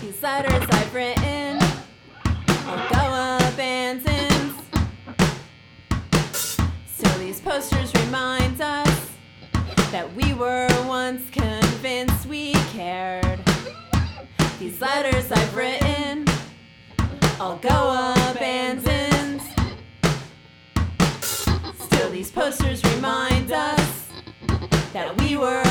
These letters I've written all go abandoned. Still these posters remind us that we were once convinced we cared. These letters I've written all go abandoned. Still these posters remind us that we were